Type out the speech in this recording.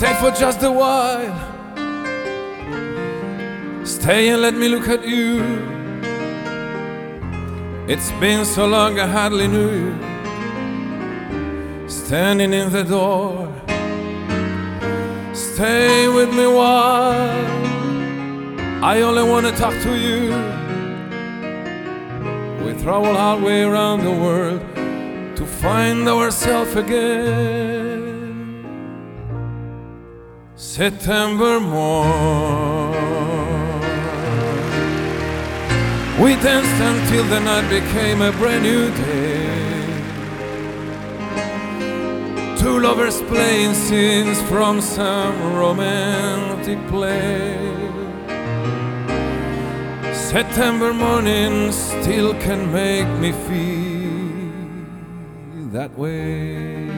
Stay for just a while. Stay and let me look at you. It's been so long I hardly knew you. Standing in the door. Stay with me while I only want to talk to you. We travel halfway around the world to find ourselves again. September morn, we danced until the night became a brand new day. Two lovers playing scenes from some romantic play. September morning still can make me feel that way.